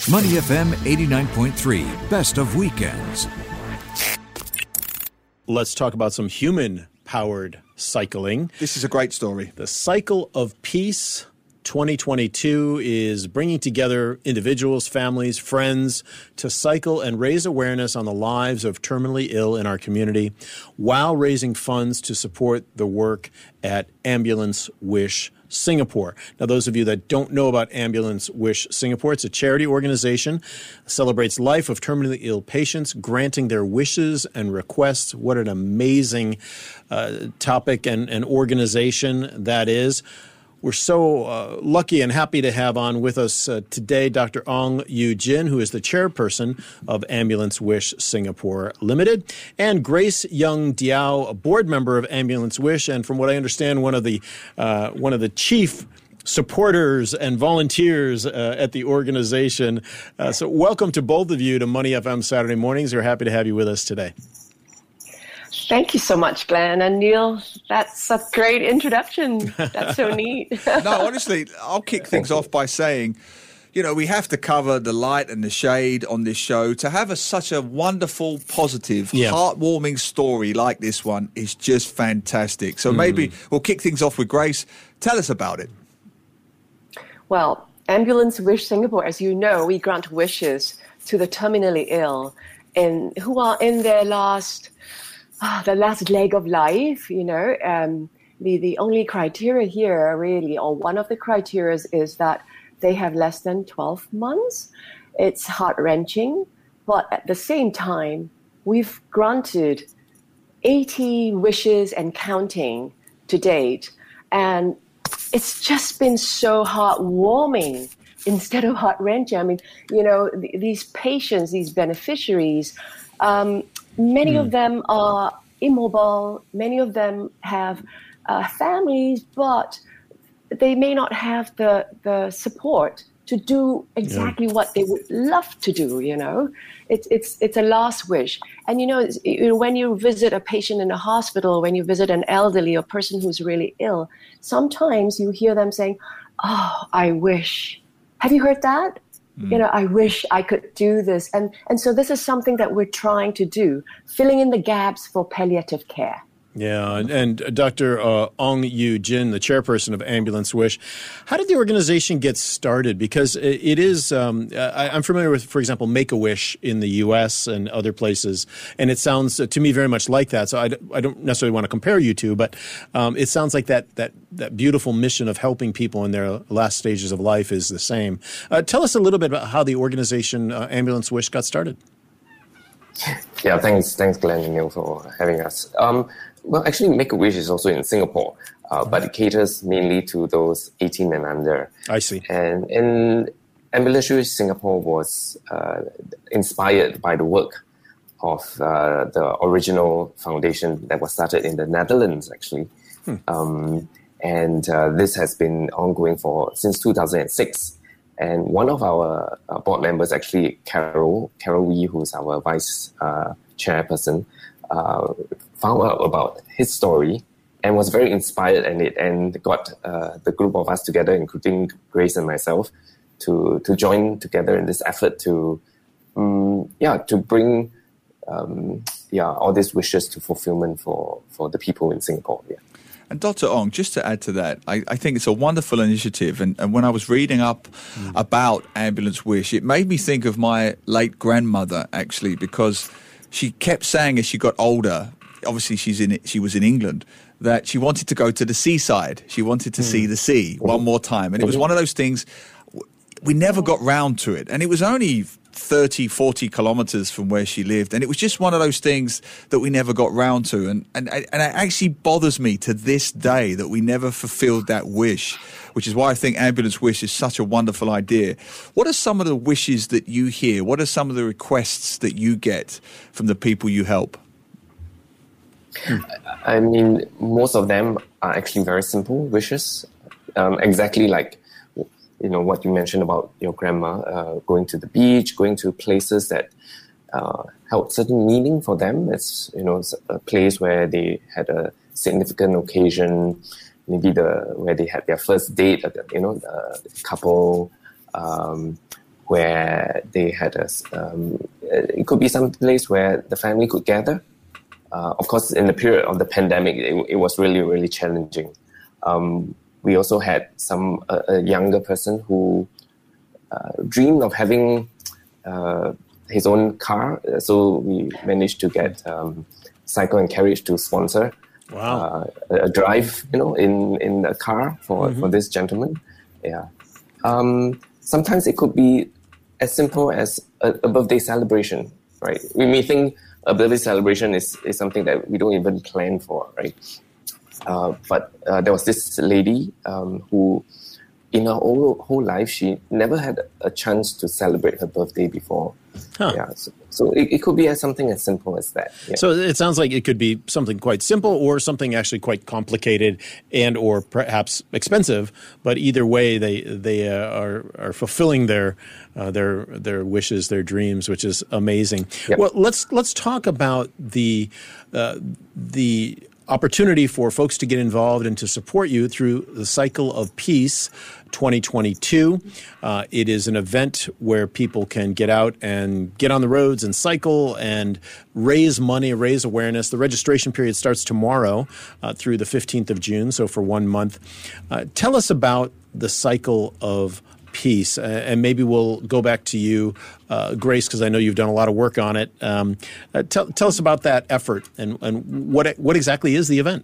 Money FM 89.3, best of weekends. Let's talk about some human-powered cycling. This is a great story. The Cycle of Peace 2022 is bringing together individuals, families, friends to cycle and raise awareness on the lives of terminally ill in our community while raising funds to support the work at Ambulance Wish Singapore. Now, those of you that don't know about Ambulance Wish Singapore, it's a charity organization, celebrates life of terminally ill patients, granting their wishes and requests. What an amazing topic and organization that is. We're so lucky and happy to have on with us today Dr. Ong Yew Jin, who is the chairperson of Ambulance Wish Singapore Limited, and Grace Young Diao, a board member of Ambulance Wish, and from what I understand, one of the chief supporters and volunteers at the organization. So welcome to both of you to Money FM Saturday Mornings. We're happy to have you with us today. Thank you so much, Glenn and Neil. That's a great introduction. That's so neat. No, honestly, I'll kick things off by saying, we have to cover the light and the shade on this show. To have such a wonderful, positive, heartwarming story like this one is just fantastic. So maybe we'll kick things off with Grace. Tell us about it. Well, Ambulance Wish Singapore, as you know, we grant wishes to the terminally ill and who are in their the last leg of life, the only criteria here really, or one of the criteria is that they have less than 12 months. It's heart-wrenching, but at the same time, we've granted 80 wishes and counting to date. And it's just been so heartwarming instead of heart-wrenching. I mean, these patients, these beneficiaries, many of them are immobile. Many of them have families, but they may not have the support to do exactly what they would love to do. It's a last wish. And when you visit a patient in a hospital, when you visit an elderly or person who's really ill, sometimes you hear them saying, "Oh, I wish." Have you heard that? I wish I could do this. And so this is something that we're trying to do, filling in the gaps for palliative care. Yeah, and Dr. Ong Yew Jin, the chairperson of Ambulance Wish, how did the organization get started? Because it is, I'm familiar with, for example, Make-A-Wish in the U.S. and other places, and it sounds to me very much like that. So I don't necessarily want to compare you two, but it sounds like that beautiful mission of helping people in their last stages of life is the same. Tell us a little bit about how the organization Ambulance Wish got started. Yeah, thanks Glenn and Neil for having us. Well, actually, Make-A-Wish is also in Singapore, but it caters mainly to those 18 and under. I see. And Ambulance Wish Singapore was inspired by the work of the original foundation that was started in the Netherlands, actually. And this has been ongoing since 2006. And one of our board members, actually Carol Wee, who's our vice chairperson, found out about his story and was very inspired in it, and got the group of us together, including Grace and myself, to join together in this effort to bring all these wishes to fulfillment for the people in Singapore. Yeah. And Dr. Ong, just to add to that, I think it's a wonderful initiative. And when I was reading up about Ambulance Wish, it made me think of my late grandmother, actually, because she kept saying as she got older, obviously she was in England, that she wanted to go to the seaside. She wanted to see the sea one more time. And it was one of those things, we never got round to it. And it was only 30, 40 kilometers from where she lived. And it was just one of those things that we never got round to. And it actually bothers me to this day that we never fulfilled that wish, which is why I think Ambulance Wish is such a wonderful idea. What are some of the wishes that you hear? What are some of the requests that you get from the people you help? I mean, most of them are actually very simple wishes, exactly like what you mentioned about your grandma, going to the beach, going to places that held certain meaning for them. It's a place where they had a significant occasion, maybe where they had their first date, the couple, where they had it could be some place where the family could gather. Of course, in the period of the pandemic, it was really, really challenging. We also had a younger person who dreamed of having his own car. So we managed to get Cycle and Carriage to sponsor a drive, in a car for this gentleman. Yeah. Sometimes it could be as simple as a birthday celebration, right? We may think a birthday celebration is something that we don't even plan for, right? But there was this lady who, in her whole life, she never had a chance to celebrate her birthday before. Huh. Yeah, so it could be something as simple as that. Yeah. So it sounds like it could be something quite simple or something actually quite complicated and or perhaps expensive. But either way, they are fulfilling their wishes, their dreams, which is amazing. Yep. Well, let's talk about the opportunity for folks to get involved and to support you through the Cycle of Peace 2022. It is an event where people can get out and get on the roads and cycle and raise money, raise awareness. The registration period starts tomorrow through the 15th of June, so for 1 month. Tell us about the Cycle of Peace, and maybe we'll go back to you, Grace, because I know you've done a lot of work on it. Tell us about that effort and what exactly is the event?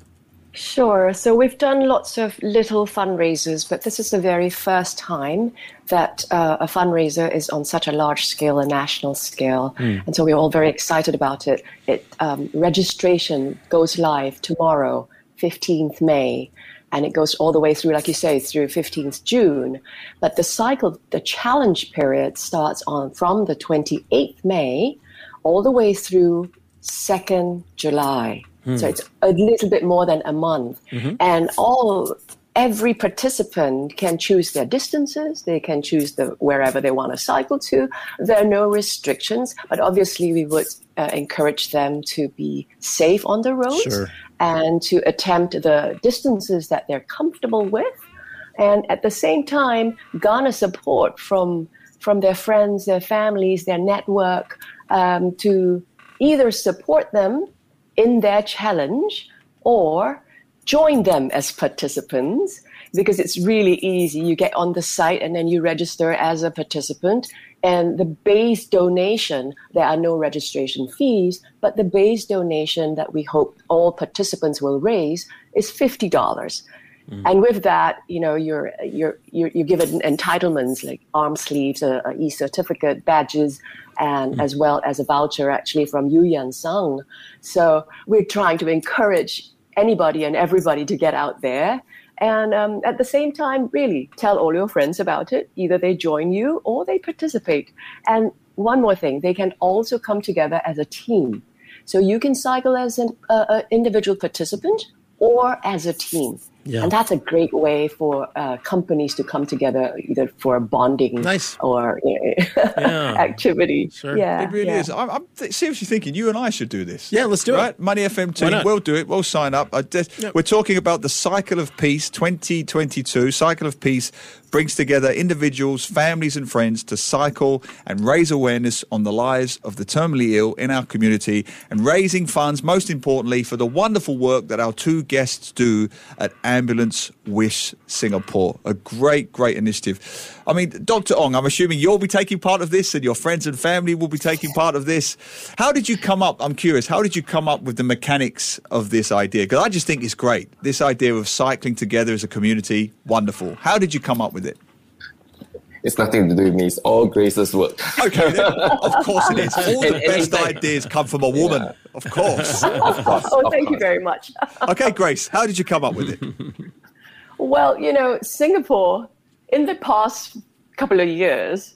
Sure. So we've done lots of little fundraisers, but this is the very first time that a fundraiser is on such a large scale, a national scale. And so we're all very excited about it. Registration goes live tomorrow, 15th May. And it goes all the way through, like you say, through 15th June. But the challenge period starts from the 28th May all the way through 2nd July. So it's a little bit more than a month. And every participant can choose their distances. They can choose wherever they want to cycle to. There are no restrictions, but obviously we would encourage them to be safe on the roads. Sure. And to attempt the distances that they're comfortable with. And at the same time, garner support from their friends, their families, their network, to either support them in their challenge or join them as participants, because it's really easy. You get on the site and then you register as a participant. And the base donation, there are no registration fees, but the base donation that we hope all participants will raise is $50. And with that, you're given entitlements like arm sleeves, a e-certificate, badges, and as well as a voucher actually from Eu Yan Sang. So we're trying to encourage anybody and everybody to get out there. And at the same time, really tell all your friends about it. Either they join you or they participate. And one more thing, they can also come together as a team. So you can cycle as an individual participant or as a team. Yeah. And that's a great way for companies to come together, either for a bonding or activity. Sure. Yeah, it really is. I'm seriously thinking you and I should do this. Yeah, let's do it. Right? Money FM team, we'll do it. We'll sign up. We're talking about the Cycle of Peace 2022. Cycle of Peace brings together individuals, families and friends to cycle and raise awareness on the lives of the terminally ill in our community and raising funds, most importantly, for the wonderful work that our two guests do at Ambulance Wish Singapore. A great, great initiative. I mean, Dr. Ong, I'm assuming you'll be taking part of this and your friends and family will be taking part of this. How did you come up, I'm curious, how did you come up with the mechanics of this idea? Because I just think it's great. This idea of cycling together as a community, wonderful. How did you come up with it? It's nothing to do with me. It's all Grace's work. Okay, then. Of course it is. All the best ideas come from a woman. Yeah. Of course. Thank you very much. Okay, Grace, how did you come up with it? Well, Singapore, in the past couple of years,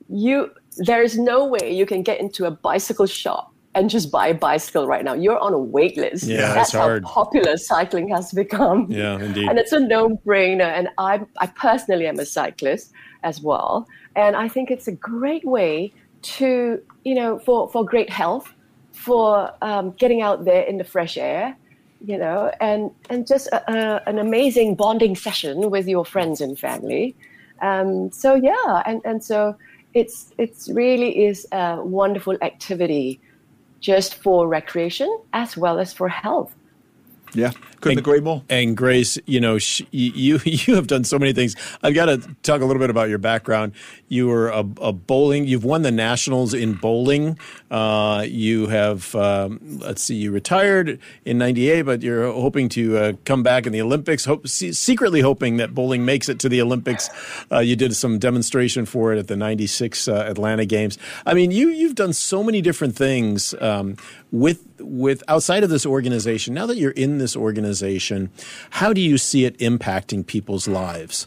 there is no way you can get into a bicycle shop and just buy a bicycle right now. You're on a wait list. Yeah, that's hard. How popular cycling has become. Yeah, indeed. And it's a no-brainer. And I personally am a cyclist as well. And I think it's a great way to, for great health, for getting out there in the fresh air, and just an amazing bonding session with your friends and family. So it's really is a wonderful activity just for recreation as well as for health. Yeah, couldn't agree more. And Grace, you you have done so many things. I've got to talk a little bit about your background. You were a bowling. You've won the nationals in bowling. You have, you retired in '98, but you're hoping to come back in the Olympics. Secretly hoping that bowling makes it to the Olympics. You did some demonstration for it at the '96 Atlanta Games. I mean, you've done so many different things with outside of this organization. Now that you're in this organization, how do you see it impacting people's lives?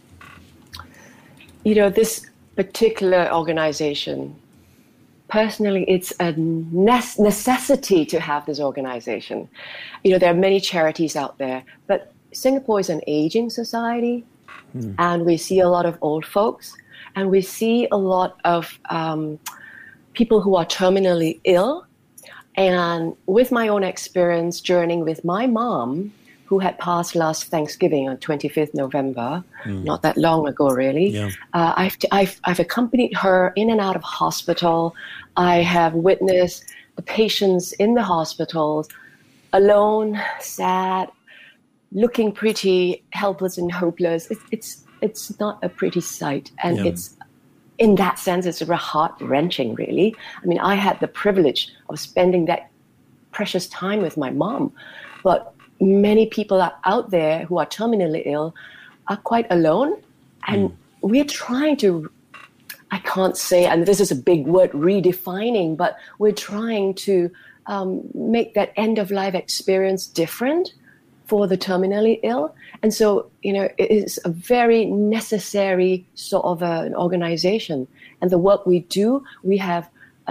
This particular organization, personally, it's a necessity to have this organization. There are many charities out there, but Singapore is an aging society, and we see a lot of old folks, and we see a lot of people who are terminally ill. And with my own experience journeying with my mom, who had passed last Thanksgiving on 25th November, not that long ago, really. Yeah. I've accompanied her in and out of hospital. I have witnessed the patients in the hospitals, alone, sad, looking pretty helpless and hopeless. It's not a pretty sight, and it's. In that sense, it's heart-wrenching, really. I mean, I had the privilege of spending that precious time with my mom, but many people are out there who are terminally ill are quite alone, and we're trying to, I can't say, and this is a big word, redefining, but we're trying to make that end-of-life experience different for the terminally ill. And so, it is a very necessary sort of an organization. And the work we do, we have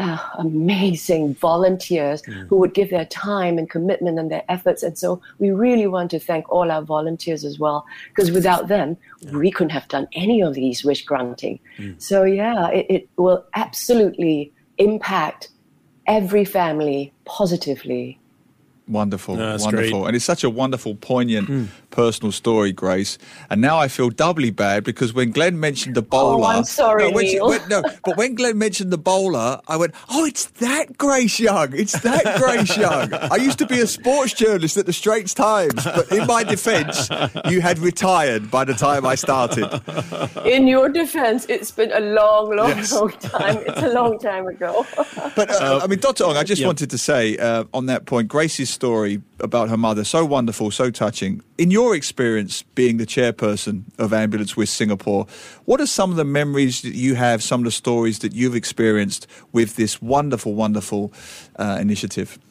amazing volunteers who would give their time and commitment and their efforts. And so we really want to thank all our volunteers as well, because without them, we couldn't have done any of these wish granting. So it will absolutely impact every family positively. Wonderful, wonderful. Great. And it's such a wonderful, poignant, personal story, Grace. And now I feel doubly bad because when Glenn mentioned the bowler... Oh, I'm sorry, Neil. But when Glenn mentioned the bowler, I went, oh, it's that Grace Young. It's that Grace Young. I used to be a sports journalist at the Straits Times, but in my defence, you had retired by the time I started. In your defence, it's been a long time. It's a long time ago. But, Dr. Ong, I just wanted to say on that point, Grace's story about her mother, so wonderful, so touching. In your experience being the chairperson of Ambulance Wish Singapore, what are some of the memories that you have, some of the stories that you've experienced with this wonderful, wonderful initiative?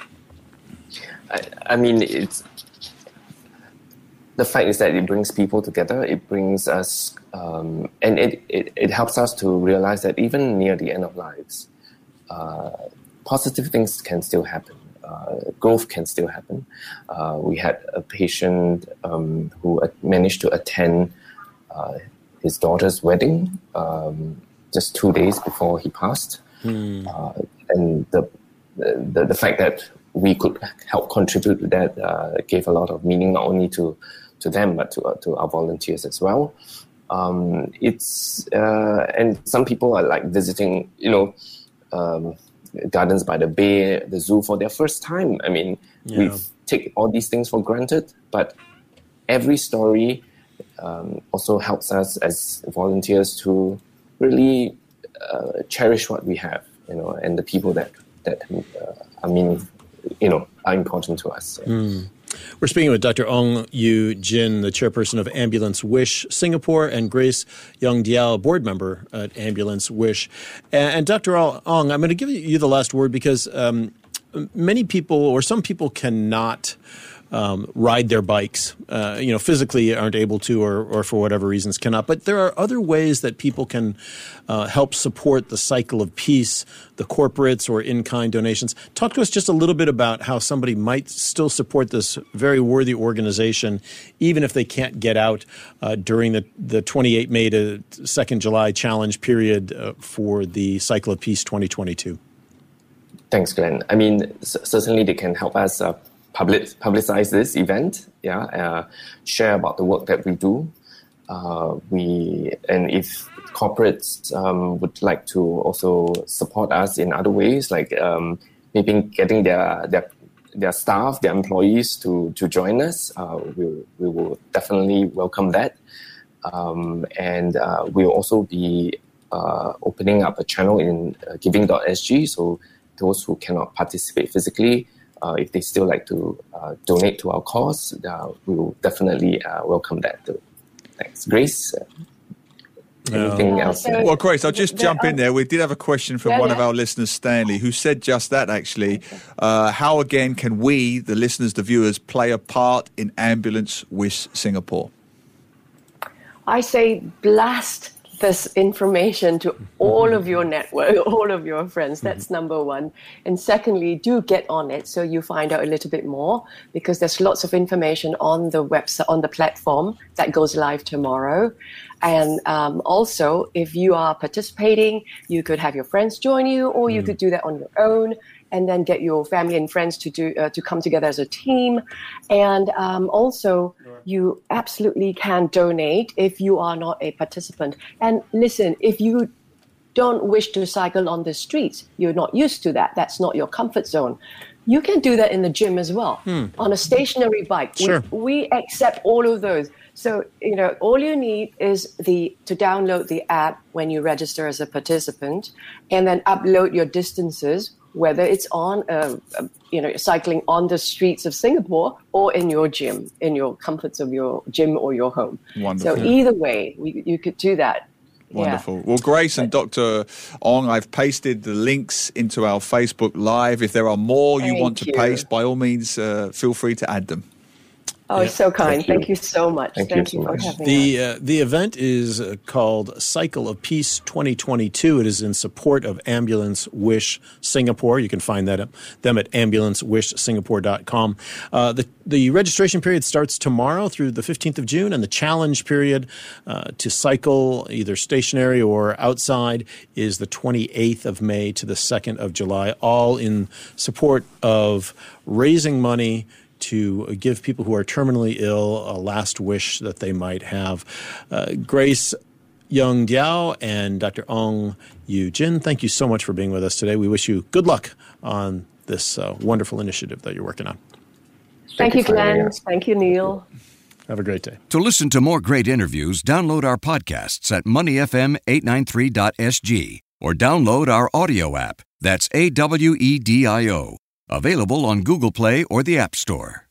I mean, the fact is that it brings people together. It brings us, and it helps us to realize that even near the end of lives, positive things can still happen. Growth can still happen. We had a patient who managed to attend his daughter's wedding just 2 days before he passed. And the fact that we could help contribute to that gave a lot of meaning, not only to them, but to our volunteers as well. And some people are like visiting, Gardens by the Bay, the zoo for their first time. I mean, we take all these things for granted, but every story also helps us as volunteers to really cherish what we have, and the people that are important to us. We're speaking with Dr. Ong Yew Jin, the chairperson of Ambulance Wish Singapore, and Grace Young Diao, board member at Ambulance Wish. And Dr. Ong, I'm going to give you the last word because many people or some people cannot ride their bikes, physically aren't able to or for whatever reasons cannot. But there are other ways that people can help support the cycle of peace, the corporates or in-kind donations. Talk to us just a little bit about how somebody might still support this very worthy organization, even if they can't get out during the 28 May to 2nd July challenge period for the Cycle of Peace 2022. Thanks, Glenn. I mean, certainly they can help us publicize this event, share about the work that we do. if corporates would like to also support us in other ways, like maybe getting their staff, their employees to join us, we will definitely welcome that. And we'll also be opening up a channel in giving.sg, so those who cannot participate physically, if they still like to donate to our cause, we will definitely welcome that too. Thanks. Grace? Anything else? Well, Grace, I'll just jump in there. We did have a question from one of our listeners, Stanley, who said just that, actually. How, again, can we, the listeners, the viewers, play a part in Ambulance Wish Singapore? I say blast this information to all of your network, all of your friends. That's number one. And secondly, do get on it so you find out a little bit more, because there's lots of information on the website, on the platform that goes live tomorrow. And also, if you are participating, you could have your friends join you, or you could do that on your own, and then get your family and friends to come together as a team. And also, you absolutely can donate if you are not a participant. And listen, if you don't wish to cycle on the streets, you're not used to that, that's not your comfort zone, you can do that in the gym as well, on a stationary bike. Sure. We accept all of those. So, all you need is to download the app when you register as a participant, and then upload your distances, whether it's on, cycling on the streets of Singapore or in your gym, in your comforts of your gym or your home. Wonderful. So either way, you could do that. Wonderful. Yeah. Well, Grace and Dr. Ong, I've pasted the links into our Facebook Live. If there are more you want to paste, by all means, feel free to add them. Oh, so kind. Thank you so much. Thank you for so having us. The event is called Cycle of Peace 2022. It is in support of Ambulance Wish Singapore. You can find them at ambulancewishsingapore.com. The registration period starts tomorrow through the 15th of June, and the challenge period to cycle either stationary or outside is the 28th of May to the 2nd of July, all in support of raising money to give people who are terminally ill a last wish that they might have. Grace Young Diao and Dr. Ong Yu Jin, thank you so much for being with us today. We wish you good luck on this wonderful initiative that you're working on. Thank you, Glenn. Thank you, Neil. Have a great day. To listen to more great interviews, download our podcasts at moneyfm893.sg or download our audio app. That's AWEDIO. Available on Google Play or the App Store.